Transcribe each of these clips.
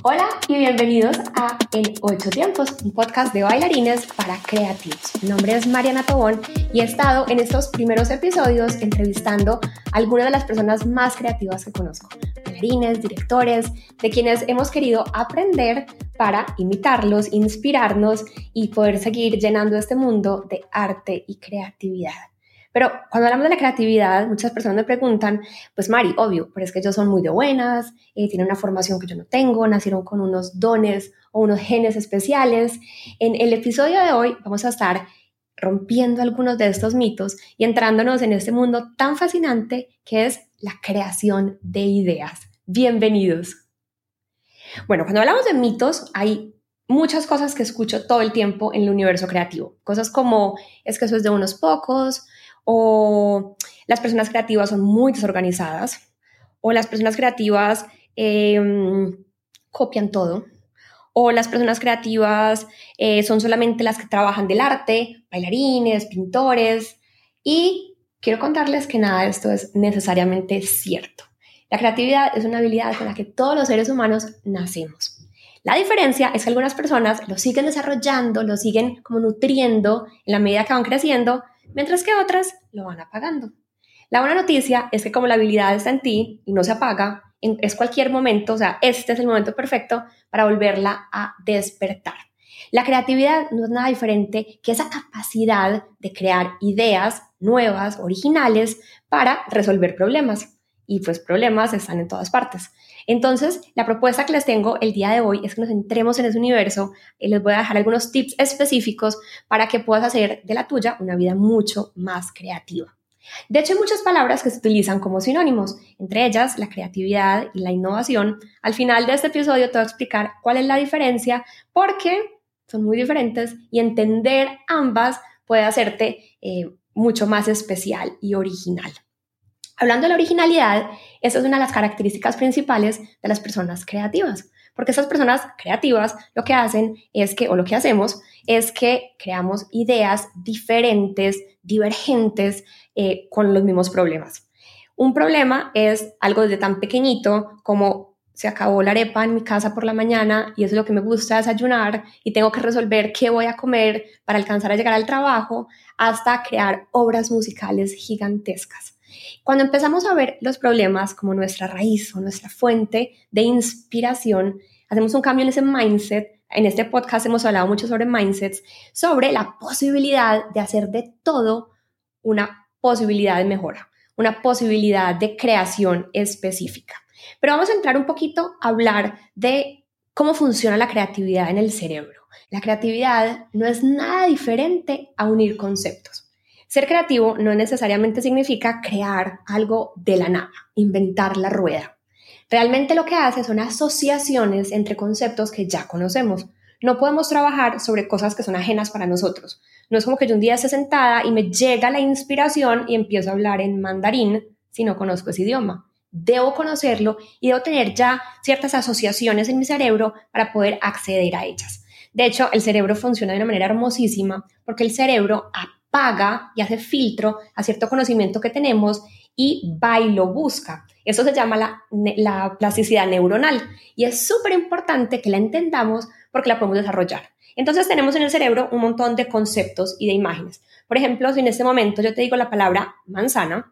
Hola y bienvenidos a En 8 Tiempos, un podcast de bailarines para creativos. Mi nombre es Mariana Tobón y he estado en estos primeros episodios entrevistando a algunas de las personas más creativas que conozco. Bailarines, directores, de quienes hemos querido aprender para imitarlos, inspirarnos y poder seguir llenando este mundo de arte y creatividad. Pero cuando hablamos de la creatividad, muchas personas me preguntan, pues Mari, obvio, pero es que ellos son muy de buenas, tienen una formación que yo no tengo, nacieron con unos dones o unos genes especiales. En el episodio de hoy vamos a estar rompiendo algunos de estos mitos y entrándonos en este mundo tan fascinante que es la creación de ideas. Bienvenidos. Bueno, cuando hablamos de mitos, hay muchas cosas que escucho todo el tiempo en el universo creativo. Cosas como, es que eso es de unos pocos, o las personas creativas son muy desorganizadas, o las personas creativas copian todo, o las personas creativas son solamente las que trabajan del arte, bailarines, pintores, y quiero contarles que nada de esto es necesariamente cierto. La creatividad es una habilidad con la que todos los seres humanos nacemos. La diferencia es que algunas personas lo siguen desarrollando, lo siguen como nutriendo en la medida que van creciendo, mientras que otras lo van apagando. La buena noticia es que como la habilidad está en ti y no se apaga, es cualquier momento, o sea, este es el momento perfecto para volverla a despertar. La creatividad no es nada diferente que esa capacidad de crear ideas nuevas, originales, para resolver problemas. Y pues problemas están en todas partes. Entonces, la propuesta que les tengo el día de hoy es que nos entremos en ese universo y les voy a dejar algunos tips específicos para que puedas hacer de la tuya una vida mucho más creativa. De hecho, hay muchas palabras que se utilizan como sinónimos, entre ellas la creatividad y la innovación. Al final de este episodio te voy a explicar cuál es la diferencia, porque son muy diferentes y entender ambas puede hacerte mucho más especial y original. Hablando de la originalidad, esa es una de las características principales de las personas creativas, porque esas personas creativas lo que hacen es que, o lo que hacemos, es que creamos ideas diferentes, divergentes, con los mismos problemas. Un problema es algo desde tan pequeñito como se acabó la arepa en mi casa por la mañana y eso es lo que me gusta desayunar y tengo que resolver qué voy a comer para alcanzar a llegar al trabajo, hasta crear obras musicales gigantescas. Cuando empezamos a ver los problemas como nuestra raíz o nuestra fuente de inspiración, hacemos un cambio en ese mindset. En este podcast hemos hablado mucho sobre mindsets, sobre la posibilidad de hacer de todo una posibilidad de mejora, una posibilidad de creación específica. Pero vamos a entrar un poquito a hablar de cómo funciona la creatividad en el cerebro. La creatividad no es nada diferente a unir conceptos. Ser creativo no necesariamente significa crear algo de la nada, inventar la rueda. Realmente lo que hace son asociaciones entre conceptos que ya conocemos. No podemos trabajar sobre cosas que son ajenas para nosotros. No es como que yo un día esté sentada y me llega la inspiración y empiezo a hablar en mandarín si no conozco ese idioma. Debo conocerlo y debo tener ya ciertas asociaciones en mi cerebro para poder acceder a ellas. De hecho, el cerebro funciona de una manera hermosísima porque el cerebro apaga y hace filtro a cierto conocimiento que tenemos y va y lo busca. Eso se llama la plasticidad neuronal y es súper importante que la entendamos porque la podemos desarrollar. Entonces tenemos en el cerebro un montón de conceptos y de imágenes. Por ejemplo, si en este momento yo te digo la palabra manzana,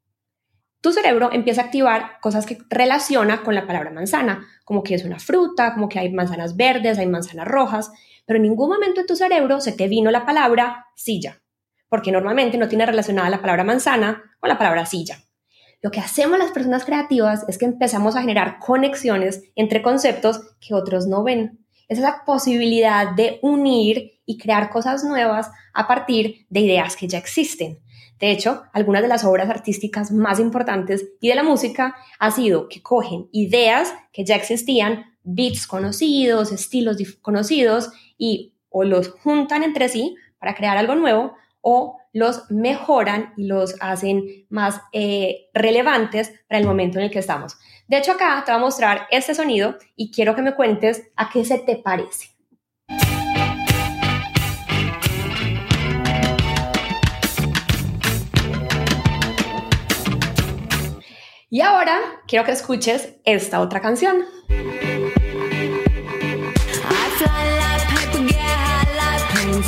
tu cerebro empieza a activar cosas que relaciona con la palabra manzana, como que es una fruta, como que hay manzanas verdes, hay manzanas rojas, pero en ningún momento en tu cerebro se te vino la palabra silla, porque normalmente no tiene relacionada la palabra manzana con la palabra silla. Lo que hacemos las personas creativas es que empezamos a generar conexiones entre conceptos que otros no ven. Es esa posibilidad de unir y crear cosas nuevas a partir de ideas que ya existen. De hecho, algunas de las obras artísticas más importantes y de la música ha sido que cogen ideas que ya existían, beats conocidos, estilos conocidos y o los juntan entre sí para crear algo nuevo o los mejoran y los hacen más relevantes para el momento en el que estamos. De hecho, acá te voy a mostrar este sonido y quiero que me cuentes a qué se te parece. Y ahora quiero que escuches esta otra canción.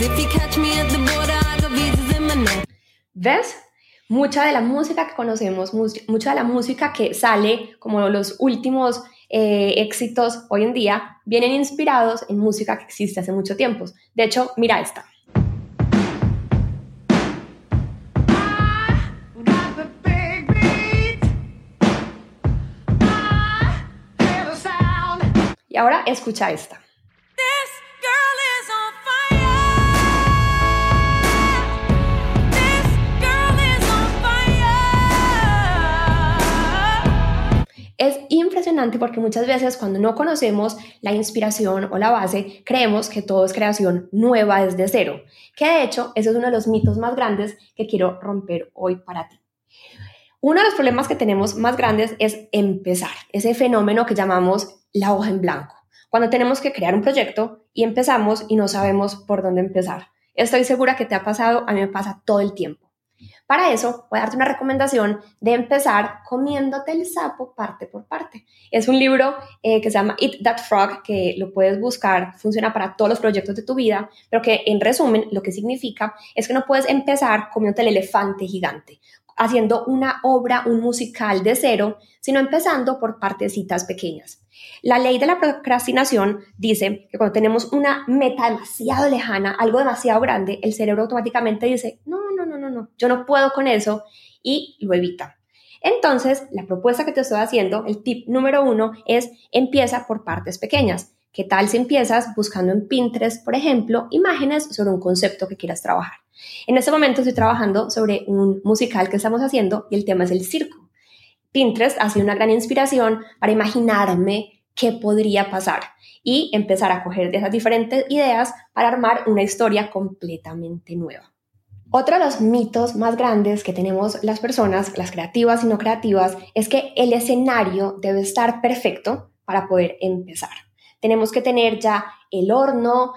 ¿Ves? Mucha de la música que conocemos, mucha de la música que sale como los últimos éxitos hoy en día, vienen inspirados en música que existe hace mucho tiempo. De hecho, mira esta. Y ahora escucha esta. Es impresionante porque muchas veces cuando no conocemos la inspiración o la base, creemos que todo es creación nueva desde cero, que de hecho ese es uno de los mitos más grandes que quiero romper hoy para ti. Uno de los problemas que tenemos más grandes es empezar, ese fenómeno que llamamos la hoja en blanco, cuando tenemos que crear un proyecto y empezamos y no sabemos por dónde empezar. Estoy segura que te ha pasado, a mí me pasa todo el tiempo. Para eso, voy a darte una recomendación de empezar comiéndote el sapo parte por parte. Es un libro que se llama Eat That Frog, que lo puedes buscar, funciona para todos los proyectos de tu vida, pero que en resumen lo que significa es que no puedes empezar comiéndote el elefante gigante, haciendo una obra, un musical de cero, sino empezando por partecitas pequeñas. La ley de la procrastinación dice que cuando tenemos una meta demasiado lejana, algo demasiado grande, el cerebro automáticamente dice, no, yo no puedo con eso y lo evita. Entonces, la propuesta que te estoy haciendo, el tip número 1 es empieza por partes pequeñas. ¿Qué tal si empiezas buscando en Pinterest, por ejemplo, imágenes sobre un concepto que quieras trabajar? En este momento estoy trabajando sobre un musical que estamos haciendo y el tema es el circo. Pinterest ha sido una gran inspiración para imaginarme qué podría pasar y empezar a coger de esas diferentes ideas para armar una historia completamente nueva. Otro de los mitos más grandes que tenemos las personas, las creativas y no creativas, es que el escenario debe estar perfecto para poder empezar. Tenemos que tener ya el horno,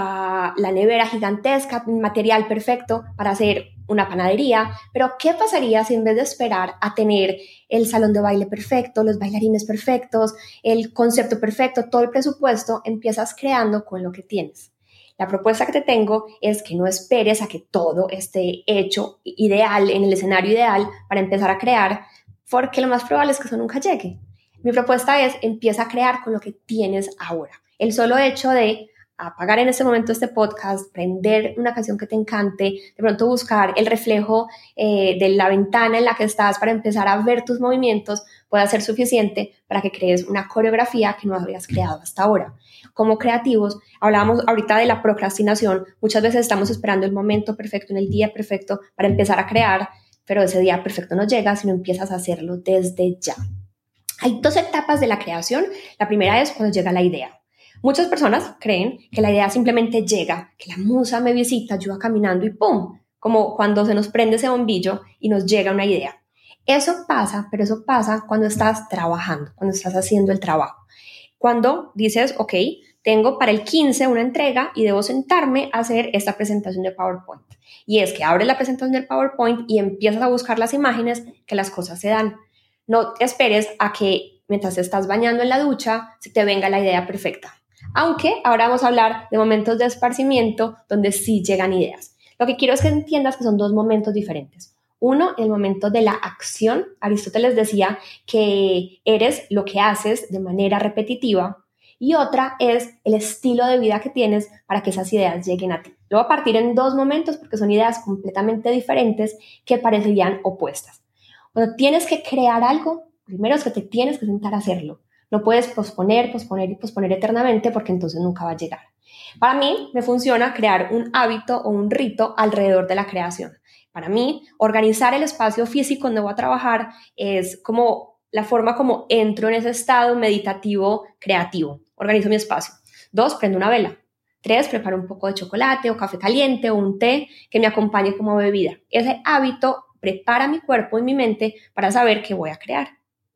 la nevera gigantesca, material perfecto para hacer una panadería, pero ¿qué pasaría si en vez de esperar a tener el salón de baile perfecto, los bailarines perfectos, el concepto perfecto, todo el presupuesto, empiezas creando con lo que tienes? La propuesta que te tengo es que no esperes a que todo esté hecho ideal, en el escenario ideal para empezar a crear, porque lo más probable es que eso nunca llegue. Mi propuesta es empieza a crear con lo que tienes ahora. El solo hecho de apagar en este momento este podcast, prender una canción que te encante, de pronto buscar el reflejo de la ventana en la que estás para empezar a ver tus movimientos, puede ser suficiente para que crees una coreografía que no habías creado hasta ahora. Como creativos, hablábamos ahorita de la procrastinación. Muchas veces estamos esperando el momento perfecto, en el día perfecto para empezar a crear, pero ese día perfecto no llega si no empiezas a hacerlo desde ya. Hay dos etapas de la creación. La primera es cuando llega la idea. Muchas personas creen que la idea simplemente llega, que la musa me visita, yo iba caminando y ¡pum! Como cuando se nos prende ese bombillo y nos llega una idea. Eso pasa, pero eso pasa cuando estás trabajando, cuando estás haciendo el trabajo. Cuando dices, ok, tengo para el 15 una entrega y debo sentarme a hacer esta presentación de PowerPoint. Y es que abres la presentación del PowerPoint y empiezas a buscar las imágenes que las cosas se dan. No esperes a que mientras te estás bañando en la ducha se te venga la idea perfecta. Aunque ahora vamos a hablar de momentos de esparcimiento donde sí llegan ideas. Lo que quiero es que entiendas que son dos momentos diferentes. Uno, el momento de la acción. Aristóteles decía que eres lo que haces de manera repetitiva. Y otra es el estilo de vida que tienes para que esas ideas lleguen a ti. Lo voy a partir en dos momentos porque son ideas completamente diferentes que parecerían opuestas. Cuando tienes que crear algo, primero es que te tienes que sentar a hacerlo. No puedes posponer eternamente porque entonces nunca va a llegar. Para mí me funciona crear un hábito o un rito alrededor de la creación. Para mí, organizar el espacio físico donde voy a trabajar es como la forma como entro en ese estado meditativo creativo. Organizo mi espacio. 2, prendo una vela. 3, preparo un poco de chocolate o café caliente o un té que me acompañe como bebida. Ese hábito prepara mi cuerpo y mi mente para saber qué voy a crear.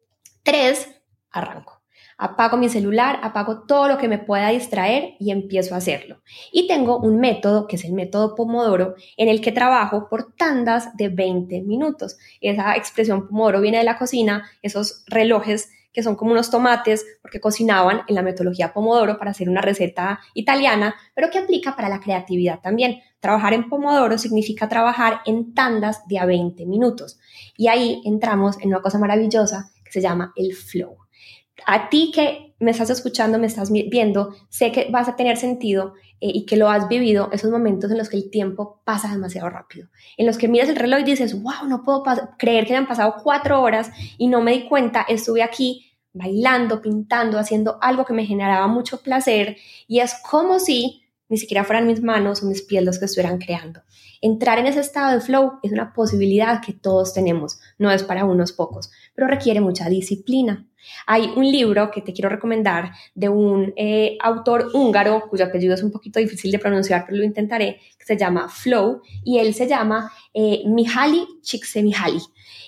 3, arranco. Apago mi celular, apago todo lo que me pueda distraer y empiezo a hacerlo. Y tengo un método, que es el método Pomodoro, en el que trabajo por tandas de 20 minutos. Esa expresión Pomodoro viene de la cocina, esos relojes que son como unos tomates, porque cocinaban en la metodología Pomodoro para hacer una receta italiana, pero que aplica para la creatividad también. Trabajar en Pomodoro significa trabajar en tandas de a 20 minutos. Y ahí entramos en una cosa maravillosa que se llama el flow. A ti que me estás escuchando, me estás viendo, sé que vas a tener sentido y que lo has vivido, esos momentos en los que el tiempo pasa demasiado rápido, en los que miras el reloj y dices, wow, no puedo creer que han pasado 4 horas y no me di cuenta, estuve aquí bailando, pintando, haciendo algo que me generaba mucho placer y es como si ni siquiera fueran mis manos o mis pies los que estuvieran creando. Entrar en ese estado de flow es una posibilidad que todos tenemos, no es para unos pocos, pero requiere mucha disciplina. Hay un libro que te quiero recomendar de un autor húngaro, cuyo apellido es un poquito difícil de pronunciar, pero lo intentaré, que se llama Flow, y él se llama Mihaly Csikszentmihalyi.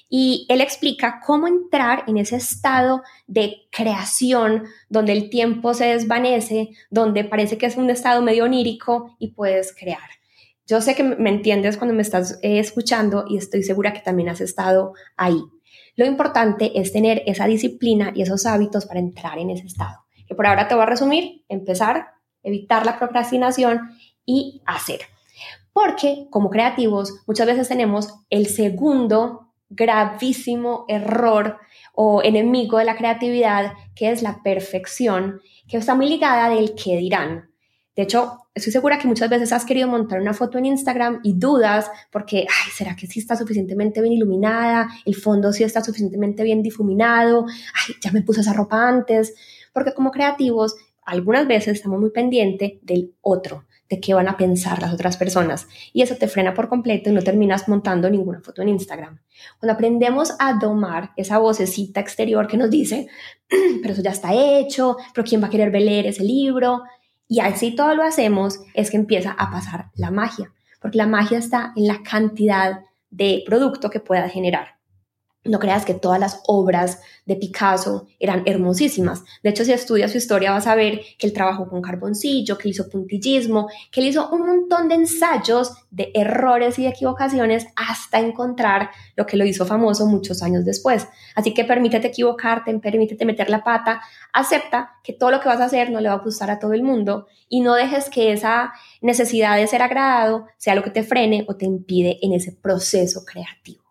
Y él explica cómo entrar en ese estado de creación, donde el tiempo se desvanece, donde parece que es un estado medio onírico y puedes crear. Yo sé que me entiendes cuando me estás escuchando y estoy segura que también has estado ahí. Lo importante es tener esa disciplina y esos hábitos para entrar en ese estado. Que por ahora te voy a resumir, empezar, evitar la procrastinación y hacer. Porque como creativos muchas veces tenemos el segundo gravísimo error o enemigo de la creatividad, que es la perfección, que está muy ligada del qué dirán. De hecho, estoy segura que muchas veces has querido montar una foto en Instagram y dudas porque, ay, ¿será que sí está suficientemente bien iluminada? ¿El fondo sí está suficientemente bien difuminado? Ay, ya me puse esa ropa antes. Porque como creativos, algunas veces estamos muy pendientes del otro, de qué van a pensar las otras personas. Y eso te frena por completo y no terminas montando ninguna foto en Instagram. Cuando aprendemos a domar esa vocecita exterior que nos dice, pero eso ya está hecho, pero ¿quién va a querer leer ese libro? Y así todo lo hacemos, es que empieza a pasar la magia, porque la magia está en la cantidad de producto que puedas generar. No creas que todas las obras de Picasso eran hermosísimas. De hecho, si estudias su historia vas a ver que él trabajó con carboncillo, que él hizo puntillismo, que él hizo un montón de ensayos de errores y de equivocaciones hasta encontrar lo que lo hizo famoso muchos años después. Así que permítete equivocarte, permítete meter la pata, acepta que todo lo que vas a hacer no le va a gustar a todo el mundo y no dejes que esa necesidad de ser agradado sea lo que te frene o te impide en ese proceso creativo.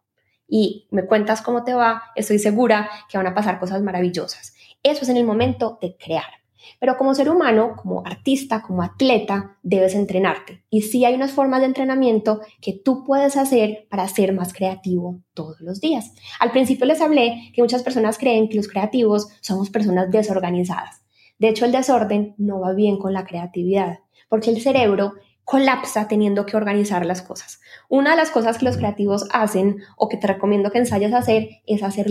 Y me cuentas cómo te va, estoy segura que van a pasar cosas maravillosas. Eso es en el momento de crear. Pero como ser humano, como artista, como atleta, debes entrenarte. Y sí hay unas formas de entrenamiento que tú puedes hacer para ser más creativo todos los días. Al principio les hablé que muchas personas creen que los creativos somos personas desorganizadas. De hecho, el desorden no va bien con la creatividad, porque el cerebro colapsa teniendo que organizar las cosas. Una de las cosas que los creativos hacen o que te recomiendo que ensayes a hacer es hacer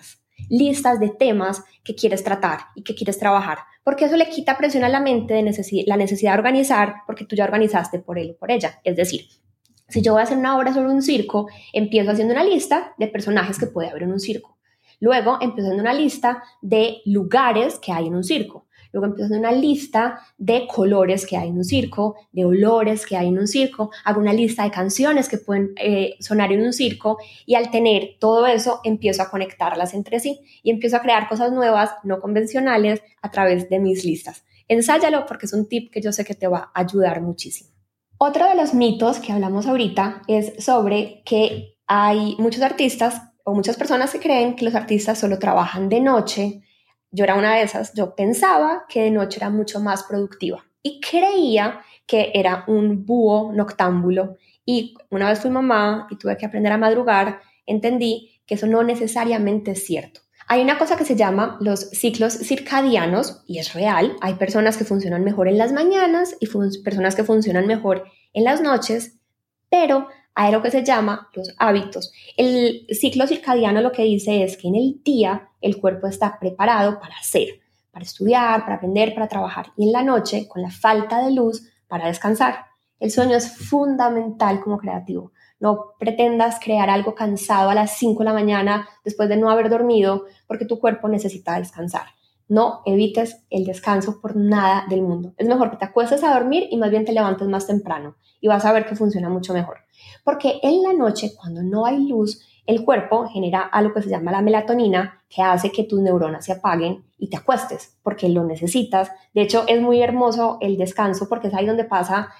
listas de temas que quieres tratar y que quieres trabajar, porque eso le quita presión a la mente de la necesidad de organizar porque tú ya organizaste por él o por ella. Es decir, si yo voy a hacer una obra sobre un circo, empiezo haciendo una lista de personajes que puede haber en un circo. Luego empiezo haciendo una lista de lugares que hay en un circo. Luego empiezo a hacer una lista de colores que hay en un circo, de olores que hay en un circo, hago una lista de canciones que pueden sonar en un circo y al tener todo eso empiezo a conectarlas entre sí y empiezo a crear cosas nuevas, no convencionales, a través de mis listas. Ensáyalo porque es un tip que yo sé que te va a ayudar muchísimo. Otro de los mitos que hablamos ahorita es sobre que hay muchos artistas o muchas personas que creen que los artistas solo trabajan de noche. Yo era una de esas, yo pensaba que de noche era mucho más productiva y creía que era un búho noctámbulo y una vez fui mamá y tuve que aprender a madrugar, entendí que eso no necesariamente es cierto. Hay una cosa que se llama los ciclos circadianos y es real, hay personas que funcionan mejor en las mañanas y personas que funcionan mejor en las noches, pero hay lo que se llama los hábitos. El ciclo circadiano lo que dice es que en el día el cuerpo está preparado para hacer, para estudiar, para aprender, para trabajar. Y en la noche, con la falta de luz, para descansar. El sueño es fundamental como creativo. No pretendas crear algo cansado a las 5 de la mañana después de no haber dormido porque tu cuerpo necesita descansar. No evites el descanso por nada del mundo. Es mejor que te acuestes a dormir y más bien te levantes más temprano y vas a ver que funciona mucho mejor. Porque en la noche, cuando no hay luz, el cuerpo genera algo que se llama la melatonina, que hace que tus neuronas se apaguen y te acuestes, porque lo necesitas. De hecho, es muy hermoso el descanso, porque es ahí donde pasa,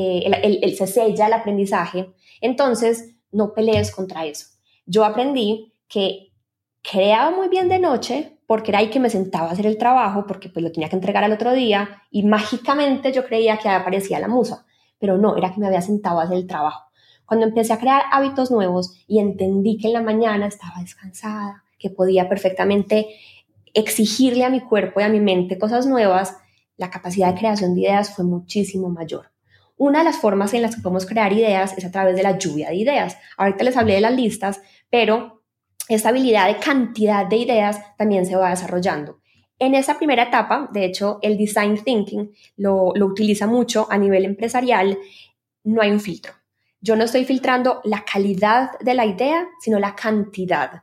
se sella el aprendizaje. Entonces, no pelees contra eso. Yo aprendí que creaba muy bien de noche, porque era ahí que me sentaba a hacer el trabajo, porque pues lo tenía que entregar al otro día, y mágicamente yo creía que aparecía la musa, pero no, era que me había sentado a hacer el trabajo. Cuando empecé a crear hábitos nuevos y entendí que en la mañana estaba descansada, que podía perfectamente exigirle a mi cuerpo y a mi mente cosas nuevas, la capacidad de creación de ideas fue muchísimo mayor. Una de las formas en las que podemos crear ideas es a través de la lluvia de ideas. Ahorita les hablé de las listas, pero esta habilidad de cantidad de ideas también se va desarrollando. En esa primera etapa, de hecho, el design thinking lo utiliza mucho a nivel empresarial. No hay un filtro. Yo no estoy filtrando la calidad de la idea, sino la cantidad.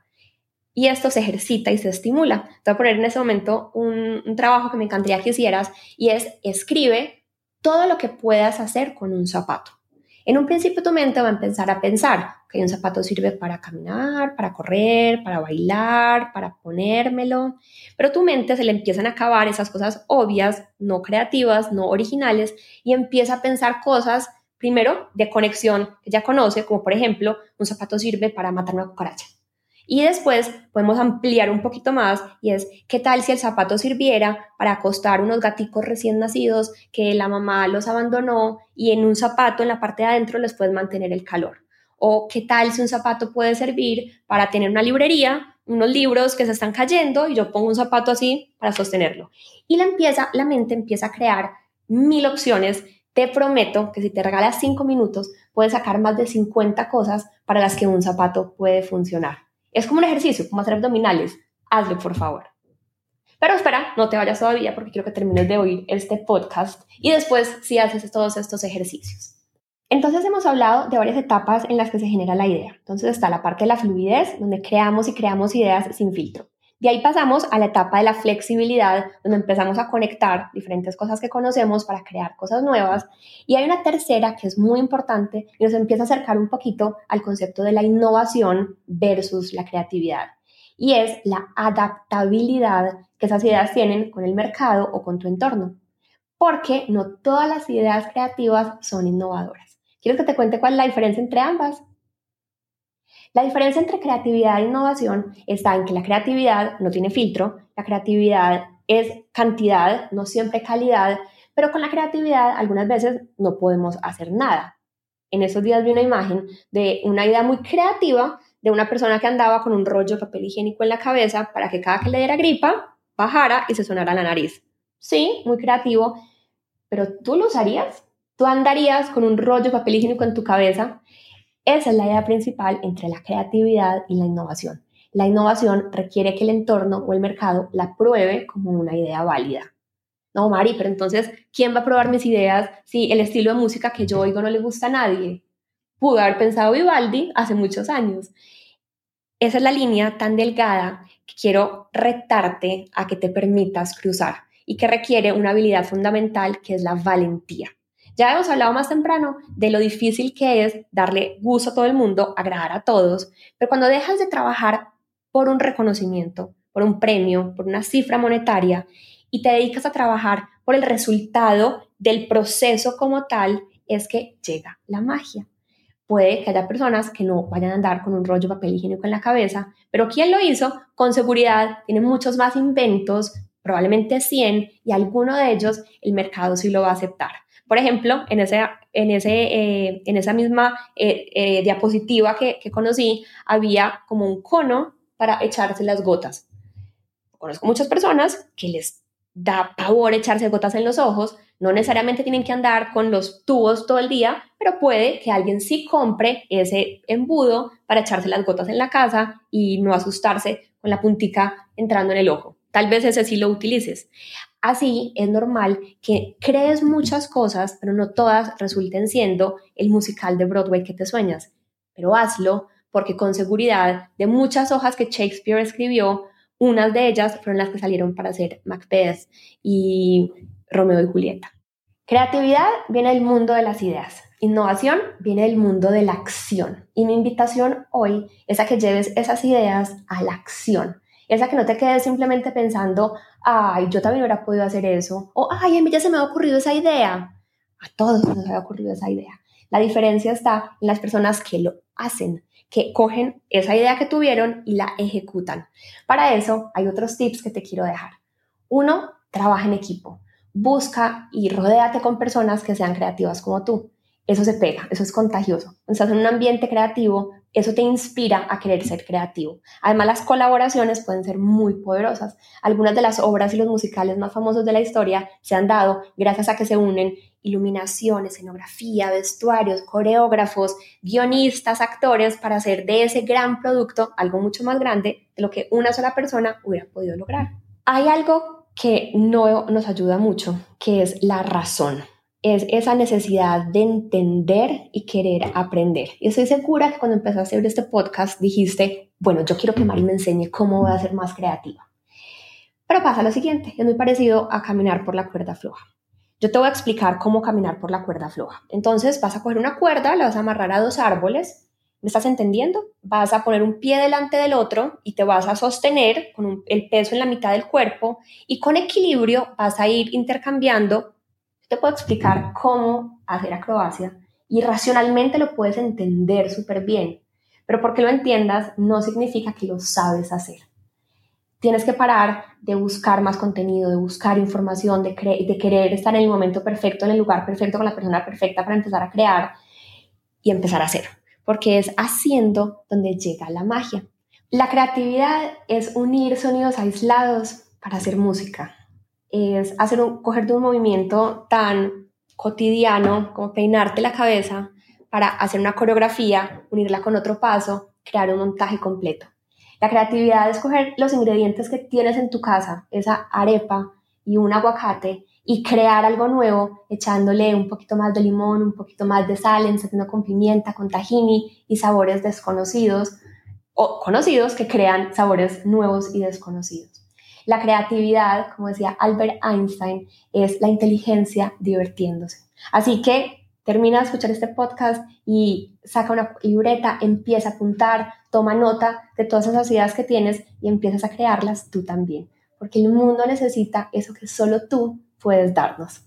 Y esto se ejercita y se estimula. Te voy a poner en ese momento un trabajo que me encantaría que hicieras, y es: escribe todo lo que puedas hacer con un zapato. En un principio tu mente va a empezar a pensar que un zapato sirve para caminar, para correr, para bailar, para ponérmelo, pero tu mente se le empiezan a acabar esas cosas obvias, no creativas, no originales, y empieza a pensar cosas, primero, de conexión que ya conoce, como por ejemplo, un zapato sirve para matar una cucaracha. Y después podemos ampliar un poquito más, y es: ¿qué tal si el zapato sirviera para acostar unos gaticos recién nacidos que la mamá los abandonó, y en un zapato en la parte de adentro les puedes mantener el calor? ¿O qué tal si un zapato puede servir para tener una librería, unos libros que se están cayendo, y yo pongo un zapato así para sostenerlo? Y la mente empieza a crear 1000 opciones. Te prometo que si te regalas 5 minutos, puedes sacar más de 50 cosas para las que un zapato puede funcionar. Es como un ejercicio, como hacer abdominales. Hazlo, por favor. Pero espera, no te vayas todavía, porque quiero que termines de oír este podcast y después sí haces todos estos ejercicios. Entonces hemos hablado de varias etapas en las que se genera la idea. Entonces está la parte de la fluidez, donde creamos y creamos ideas sin filtro. De ahí pasamos a la etapa de la flexibilidad, donde empezamos a conectar diferentes cosas que conocemos para crear cosas nuevas. Y hay una tercera que es muy importante y nos empieza a acercar un poquito al concepto de la innovación versus la creatividad. Y es la adaptabilidad que esas ideas tienen con el mercado o con tu entorno. Porque no todas las ideas creativas son innovadoras. ¿Quieres que te cuente cuál es la diferencia entre ambas? La diferencia entre creatividad e innovación está en que la creatividad no tiene filtro, la creatividad es cantidad, no siempre calidad, pero con la creatividad algunas veces no podemos hacer nada. En esos días vi una imagen de una idea muy creativa de una persona que andaba con un rollo de papel higiénico en la cabeza para que cada que le diera gripa, bajara y se sonara la nariz. Sí, muy creativo, pero ¿tú lo usarías? ¿Tú andarías con un rollo de papel higiénico en tu cabeza? Esa es la idea principal entre la creatividad y la innovación. La innovación requiere que el entorno o el mercado la pruebe como una idea válida. No, Mari, pero entonces, ¿quién va a probar mis ideas si el estilo de música que yo oigo no le gusta a nadie? Pudo haber pensado Vivaldi hace muchos años. Esa es la línea tan delgada que quiero retarte a que te permitas cruzar, y que requiere una habilidad fundamental, que es la valentía. Ya hemos hablado más temprano de lo difícil que es darle gusto a todo el mundo, agradar a todos, pero cuando dejas de trabajar por un reconocimiento, por un premio, por una cifra monetaria, y te dedicas a trabajar por el resultado del proceso como tal, es que llega la magia. Puede que haya personas que no vayan a andar con un rollo de papel higiénico en la cabeza, pero ¿quién lo hizo? Con seguridad tiene muchos más inventos, probablemente 100, y alguno de ellos el mercado sí lo va a aceptar. Por ejemplo, en esa misma diapositiva que conocí, había como un cono para echarse las gotas. Conozco muchas personas que les da pavor echarse gotas en los ojos. No necesariamente tienen que andar con los tubos todo el día, pero puede que alguien sí compre ese embudo para echarse las gotas en la casa y no asustarse con la puntica entrando en el ojo. Tal vez ese sí lo utilices. Así es normal que crees muchas cosas, pero no todas resulten siendo el musical de Broadway que te sueñas. Pero hazlo, porque con seguridad, de muchas hojas que Shakespeare escribió, unas de ellas fueron las que salieron para hacer Macbeth y Romeo y Julieta. Creatividad viene del mundo de las ideas. Innovación viene del mundo de la acción. Y mi invitación hoy es a que lleves esas ideas a la acción. Es a que no te quedes simplemente pensando, ay, yo también hubiera podido hacer eso. O, ay, a mí ya se me ha ocurrido esa idea. A todos nos ha ocurrido esa idea. La diferencia está en las personas que lo hacen, que cogen esa idea que tuvieron y la ejecutan. Para eso hay otros tips que te quiero dejar. Uno, trabaja en equipo. Busca y rodéate con personas que sean creativas como tú. Eso se pega, eso es contagioso. Cuando estás en un ambiente creativo, eso te inspira a querer ser creativo. Además, las colaboraciones pueden ser muy poderosas. Algunas de las obras y los musicales más famosos de la historia se han dado gracias a que se unen iluminación, escenografía, vestuarios, coreógrafos, guionistas, actores, para hacer de ese gran producto algo mucho más grande de lo que una sola persona hubiera podido lograr. Hay algo que no nos ayuda mucho, que es la razón. Es esa necesidad de entender y querer aprender. Y estoy segura que cuando empezaste a ver este podcast dijiste, bueno, yo quiero que Mari me enseñe cómo voy a ser más creativa. Pero pasa lo siguiente, es muy parecido a caminar por la cuerda floja. Yo te voy a explicar cómo caminar por la cuerda floja. Entonces vas a coger una cuerda, la vas a amarrar a 2 árboles. ¿Me estás entendiendo? Vas a poner un pie delante del otro y te vas a sostener con el peso en la mitad del cuerpo y con equilibrio vas a ir intercambiando. Te puedo explicar cómo hacer acrobacia y racionalmente lo puedes entender súper bien, pero porque lo entiendas no significa que lo sabes hacer. Tienes que parar de buscar más contenido, de buscar información, de querer estar en el momento perfecto, en el lugar perfecto, con la persona perfecta para empezar a crear y empezar a hacer, porque es haciendo donde llega la magia. La creatividad es unir sonidos aislados para hacer música. Es coger de un movimiento tan cotidiano como peinarte la cabeza para hacer una coreografía, unirla con otro paso, crear un montaje completo. La creatividad es coger los ingredientes que tienes en tu casa, esa arepa y un aguacate, y crear algo nuevo echándole un poquito más de limón, un poquito más de sal, encendiendo con pimienta, con tahini y sabores desconocidos o conocidos que crean sabores nuevos y desconocidos. La creatividad, como decía Albert Einstein, es la inteligencia divirtiéndose. Así que termina de escuchar este podcast y saca una libreta, empieza a apuntar, toma nota de todas esas ideas que tienes y empiezas a crearlas tú también, porque el mundo necesita eso que solo tú puedes darnos.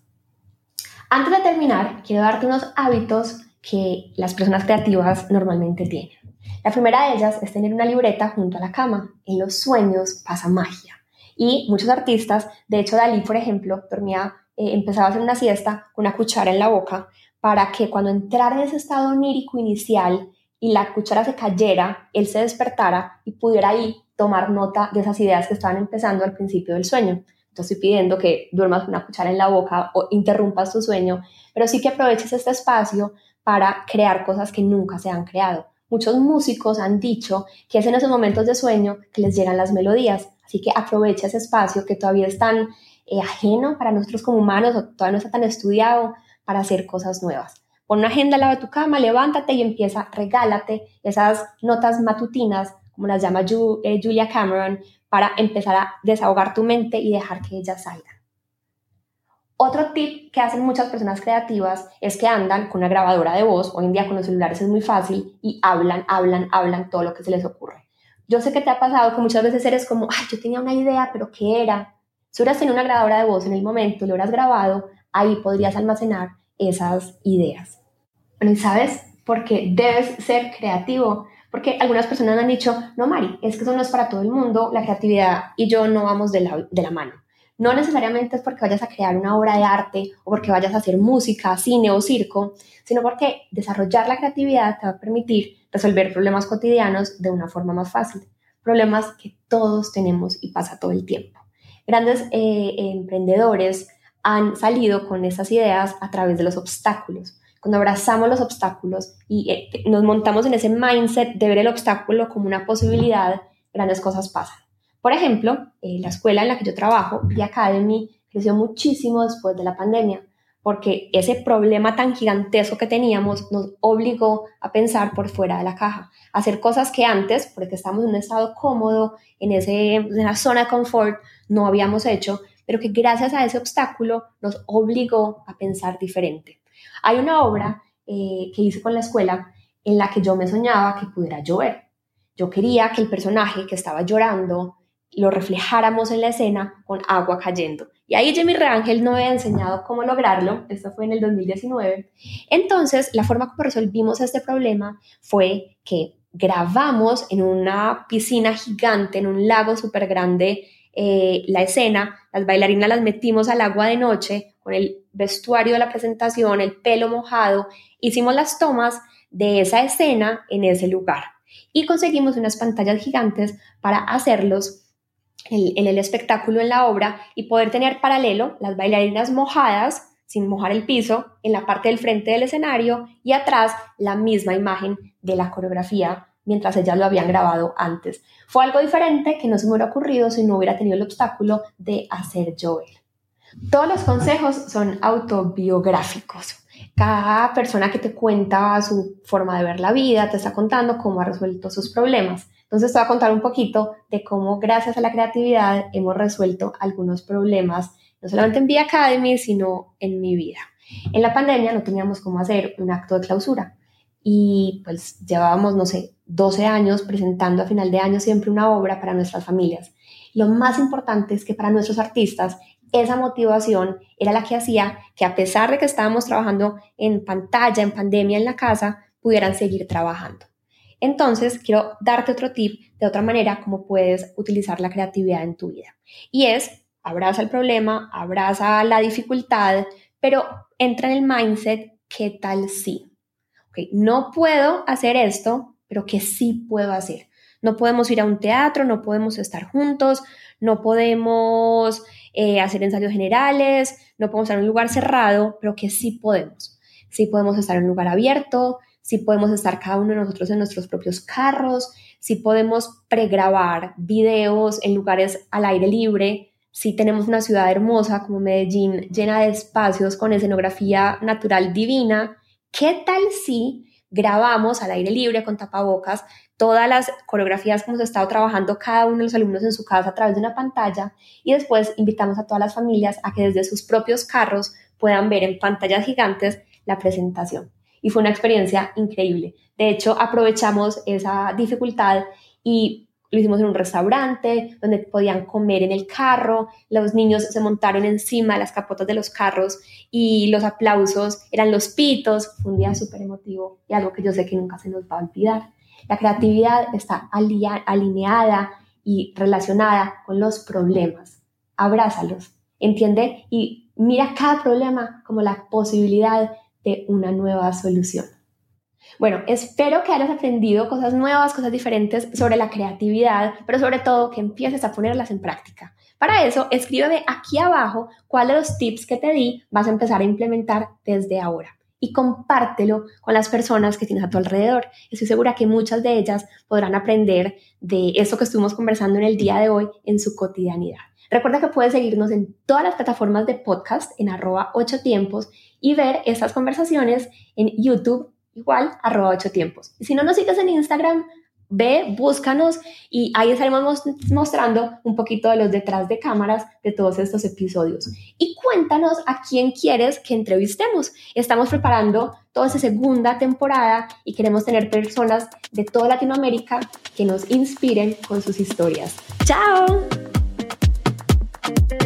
Antes de terminar, quiero darte unos hábitos que las personas creativas normalmente tienen. La primera de ellas es tener una libreta junto a la cama. En los sueños pasa magia. Y muchos artistas, de hecho Dalí, por ejemplo, empezaba a hacer una siesta con una cuchara en la boca para que cuando entrara en ese estado onírico inicial y la cuchara se cayera, él se despertara y pudiera ahí tomar nota de esas ideas que estaban empezando al principio del sueño. Entonces estoy pidiendo que duermas con una cuchara en la boca o interrumpas tu sueño, pero sí que aproveches este espacio para crear cosas que nunca se han creado. Muchos músicos han dicho que es en esos momentos de sueño que les llegan las melodías, así que aprovecha ese espacio que todavía es tan ajeno para nosotros como humanos o todavía no está tan estudiado para hacer cosas nuevas. Pon una agenda al lado de tu cama, levántate y regálate esas notas matutinas, como las llama Julia Cameron, para empezar a desahogar tu mente y dejar que ellas salgan. Otro tip que hacen muchas personas creativas es que andan con una grabadora de voz. Hoy en día con los celulares es muy fácil y hablan todo lo que se les ocurre. Yo sé que te ha pasado que muchas veces eres como, ay, yo tenía una idea, pero ¿qué era? Si hubieras tenido una grabadora de voz en el momento, lo hubieras grabado, ahí podrías almacenar esas ideas. Bueno, ¿y sabes por qué debes ser creativo? Porque algunas personas me han dicho, no, Mari, es que eso no es para todo el mundo, la creatividad y yo no vamos de la mano. No necesariamente es porque vayas a crear una obra de arte o porque vayas a hacer música, cine o circo, sino porque desarrollar la creatividad te va a permitir resolver problemas cotidianos de una forma más fácil. Problemas que todos tenemos y pasa todo el tiempo. Grandes emprendedores han salido con esas ideas a través de los obstáculos. Cuando abrazamos los obstáculos y nos montamos en ese mindset de ver el obstáculo como una posibilidad, grandes cosas pasan. Por ejemplo, la escuela en la que yo trabajo, The Academy, creció muchísimo después de la pandemia, porque ese problema tan gigantesco que teníamos nos obligó a pensar por fuera de la caja, a hacer cosas que antes, porque estábamos en un estado cómodo, en esa zona de confort, no habíamos hecho, pero que gracias a ese obstáculo nos obligó a pensar diferente. Hay una obra que hice con la escuela en la que yo me soñaba que pudiera llover. Yo quería que el personaje que estaba llorando lo reflejáramos en la escena con agua cayendo. Y ahí Jamie Rangel no había enseñado cómo lograrlo, esto fue en el 2019. Entonces, la forma como resolvimos este problema fue que grabamos en una piscina gigante, en un lago súper grande, la escena, las bailarinas las metimos al agua de noche con el vestuario de la presentación, el pelo mojado, hicimos las tomas de esa escena en ese lugar y conseguimos unas pantallas gigantes para hacerlos en el espectáculo, en la obra, y poder tener paralelo las bailarinas mojadas, sin mojar el piso, en la parte del frente del escenario y atrás la misma imagen de la coreografía mientras ellas lo habían grabado antes. Fue algo diferente que no se me hubiera ocurrido si no hubiera tenido el obstáculo de hacer llover. Todos los consejos son autobiográficos. Cada persona que te cuenta su forma de ver la vida te está contando cómo ha resuelto sus problemas. Entonces te voy a contar un poquito de cómo gracias a la creatividad hemos resuelto algunos problemas, no solamente en Be Academy, sino en mi vida. En la pandemia no teníamos cómo hacer un acto de clausura y pues llevábamos, 12 años presentando a final de año siempre una obra para nuestras familias. Lo más importante es que para nuestros artistas esa motivación era la que hacía que a pesar de que estábamos trabajando en pantalla, en pandemia en la casa, pudieran seguir trabajando. Entonces, quiero darte otro tip de otra manera cómo puedes utilizar la creatividad en tu vida. Y es, abraza el problema, abraza la dificultad, pero entra en el mindset, ¿qué tal si? Okay, no puedo hacer esto, pero ¿qué sí puedo hacer? No podemos ir a un teatro, no podemos estar juntos, no podemos hacer ensayos generales, no podemos estar en un lugar cerrado, pero que sí podemos. Sí podemos estar en un lugar abierto, sí podemos estar cada uno de nosotros en nuestros propios carros, sí podemos pregrabar videos en lugares al aire libre, sí tenemos una ciudad hermosa como Medellín llena de espacios con escenografía natural divina. ¿Qué tal si grabamos al aire libre con tapabocas todas las coreografías que hemos estado trabajando cada uno de los alumnos en su casa a través de una pantalla y después invitamos a todas las familias a que desde sus propios carros puedan ver en pantallas gigantes la presentación? Y fue una experiencia increíble. De hecho, aprovechamos esa dificultad y lo hicimos en un restaurante donde podían comer en el carro, los niños se montaron encima de las capotas de los carros y los aplausos eran los pitos. Fue un día súper emotivo y algo que yo sé que nunca se nos va a olvidar. La creatividad está alineada y relacionada con los problemas. Abrázalos, entiende y mira cada problema como la posibilidad de una nueva solución. Bueno, espero que hayas aprendido cosas nuevas, cosas diferentes sobre la creatividad, pero sobre todo que empieces a ponerlas en práctica. Para eso, escríbeme aquí abajo cuáles de los tips que te di vas a empezar a implementar desde ahora y compártelo con las personas que tienes a tu alrededor. Estoy segura que muchas de ellas podrán aprender de eso que estuvimos conversando en el día de hoy en su cotidianidad. Recuerda que puedes seguirnos en todas las plataformas de podcast en @8tiempos y ver estas conversaciones en YouTube igual @8tiempos. Y si no nos sigues en Instagram, ve, búscanos y ahí estaremos mostrando un poquito de los detrás de cámaras de todos estos episodios. Y cuéntanos a quién quieres que entrevistemos. Estamos preparando toda esa segunda temporada y queremos tener personas de toda Latinoamérica que nos inspiren con sus historias. ¡Chao!